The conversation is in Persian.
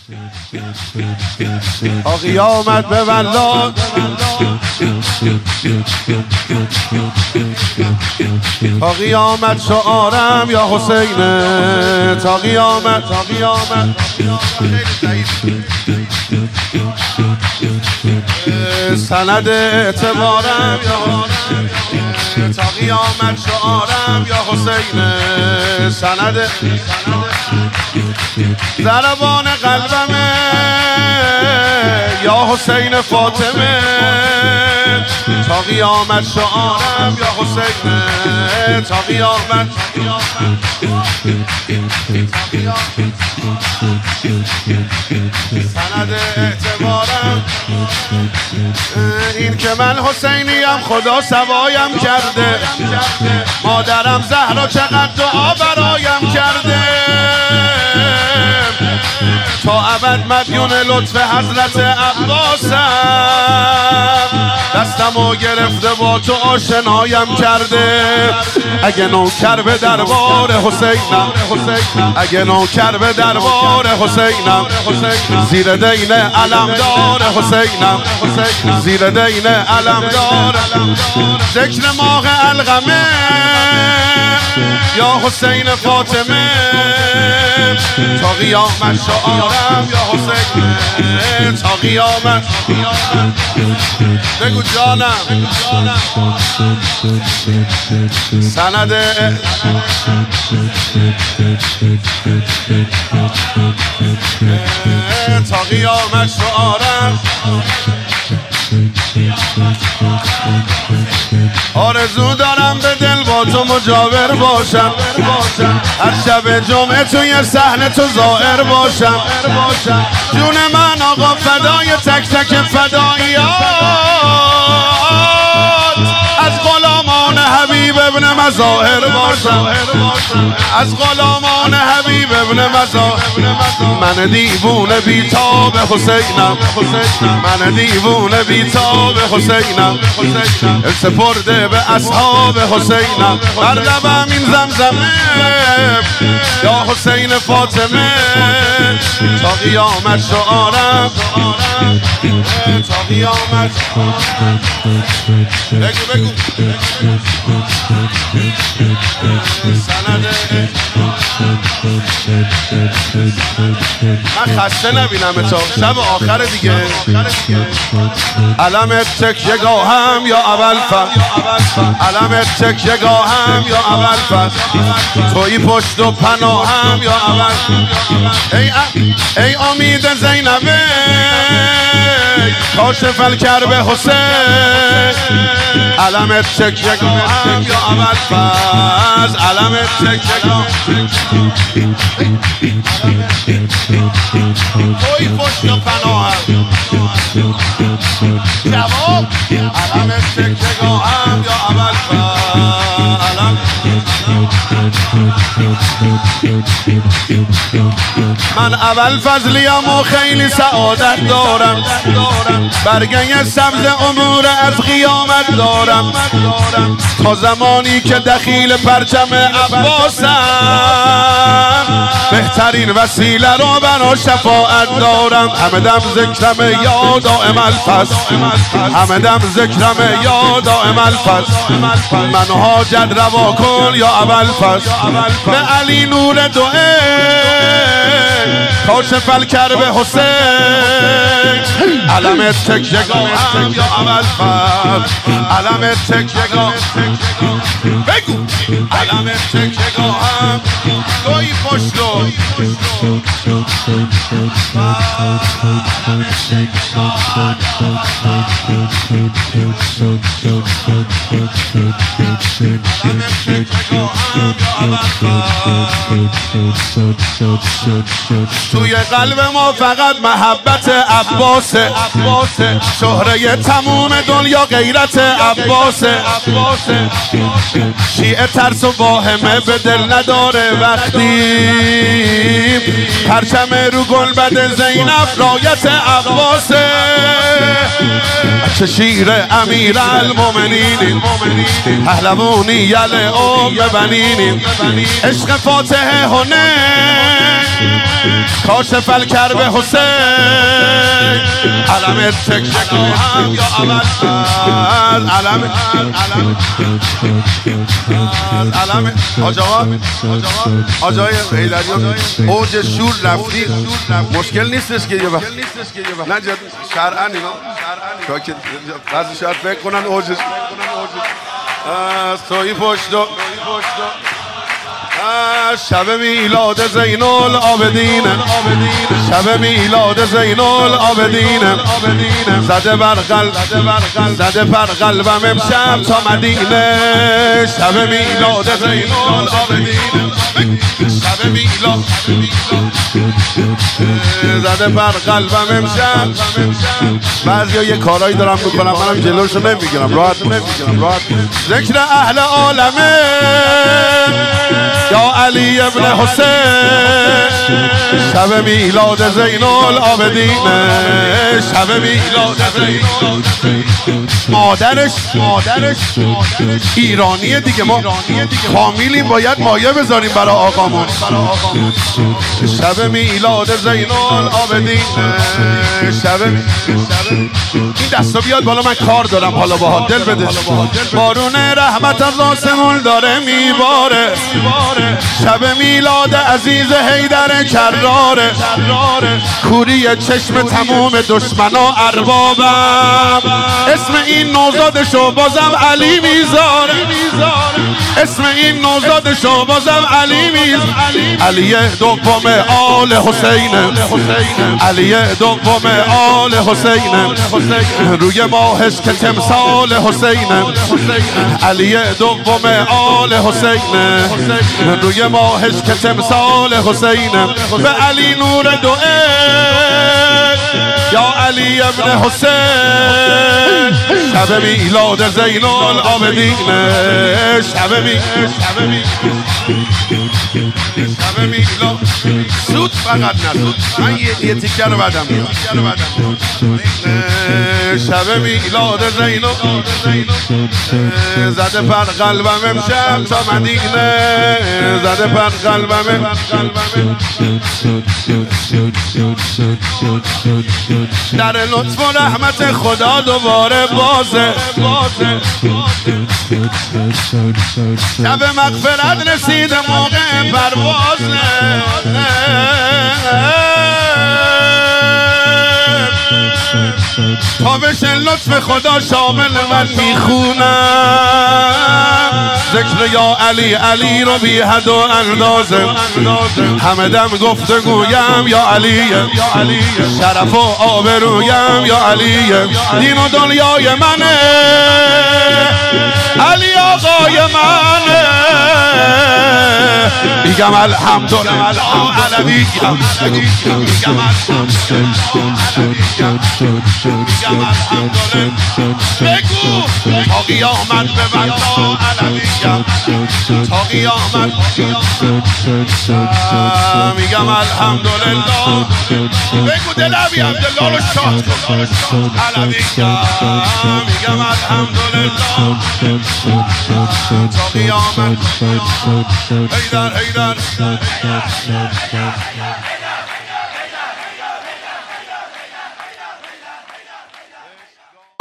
تا قیامت به والله تا قیامت شعارم یا حسینه تا قیامت سند اعتبارم یا تا قیامت شعارم یا حسینه سند ضربان قلبمه یا حسین فاطمه تا قیامت شعارم یا حسینه تا قیامت سند اعتبارم این که من حسینیم خدا سوایم کرده مادرم زهرا چقدر دعا برایم کرده تا ابد مدیون لطف حضرت عباسم دستمو گرفته با تو آشنایم کرده اگه نوکر به دربار حسینم اگه نوکر به دربار حسینم زیر دین علمدار حسینم زیر دین علمدار ذکر ماه القمه یا حسین فاطمه تا قیامت شعارم یا حسین تا قیامت بگو جانم سند تا قیامت شعارم آرزو دارم به دل با تو مجاور باشم هر شب جمعه توی صحنه تو ظاهر باشم جون من آقا فدای تک تک فداییات از غلامان حبیب ابن مظاهر باشم از غلامان حبیب ابن مظاهر من دیوونه بیتاب حسینم من دیوونه بیتاب حسینم سپرده به اصحاب حسینم بر لبم این زمزمه یا حسین فاطمه تا قیامت شعارم تا قیامت بگو من خسته نبینم تو شب آخر دیگه علم تکیه گاهم یا اول فصل علم تکیه گاهم یا اول فصل توی پشت و پناهم یا اول ای امید زینبه کاشف الکرب حسین علم تکیه گاهم یا اول فصل علم تکیه گاهم توی پشت و پناهم جواب علم تکیه گاهم یا اول فصل من اول فضلیم و خیلی سعادت دارم برگه سبز امور از قیامت دارم تا زمانی که دخیل پرچم عباسم بهترین وسیله را برا شفاعت دارم همه دم ذکرم یا دائم الفضل همه دم ذکرم یا دائم الفضل من حاجت روا کن یا اول فضل به علی نور دوئه کاشف الکرب حسین علم تکیه گاهم یا اول فضل علم تکیه گاهم بگو علم تکیه گاهم توی پشتو توی قلب ما فقط محبت عباسه شهره تموم دنیا غیرت عباسه شیعه ترس و واهمه به دل نداره وقتی پرچم رو گلبد زینب رایت عباسه چه شیر امیر المومنین پهلوانی یل ام بنینیم عشق فاتح هنه کاشف الکرب حسین علم تکشک هم یا اول علم آجای حیدریان اوج شور رفتی مشکل نیستش که یه وقت نه شرعا اینا که بعضی شاید فکر کنن اوجش توی پشت شب میلاد زین العابدین شب میلاد زین العابدین زده بر قلبم امشب تا مدینه شب میلاد زین العابدین شب میلاد زده بر قلبم امشب بعضیا یه کارایی دارم میکنم منم جلوشو نمیگیرم راحت ذکر اهل عالمه یا علی ابن حسین شب میلاد زین العابدین شب میلاد زین مادرش ایرانیه دیگه ما کاملی باید مایه بذاریم برای آقامون شب میلاد زین العابدین شب این دستا بیاد بالا من کار دارم حالا باها دل بده بارون رحمت از آسمون داره میباره شب میلاد عزیز حیدر کراره کوری چشم تموم دشمنا اربابم اسم این نوزادشو بازم علی میذاره اسم این نوزادشو بازم علی میذاره علی دوم آل حسین علی دوم آل حسین روی ماهش که تمثال حسین علی دوم آل حسین روی ماهش که تمثال حسین به علی نور دوئه یا علی ابن حسین شب میلاد زین العابدین شب میلاد سود فقط نسود من یه تیکه رو بدم شب میلاد زین زده پر قلبم امشب تا مدینه زده پر قلبم در لطف و رحمت خدا دوباره بازه شب مغفرت رسید موقع پروازه تابش لطف خدا شامل من میخونم ذکر یا علی علی رو بی حد و اندازه همه دم گفتگویم یا علی شرف و آبرویم یا علی دین و دنیای منه علی آقای منه میگم الحمدلله علوی میگم بگو تا قیامت به بلا علویم تا قیامت میگم الحمدلله بگو دل ابی عبدالله رو شاد کن علویم میگم الحمدلله تا قیامت حیدر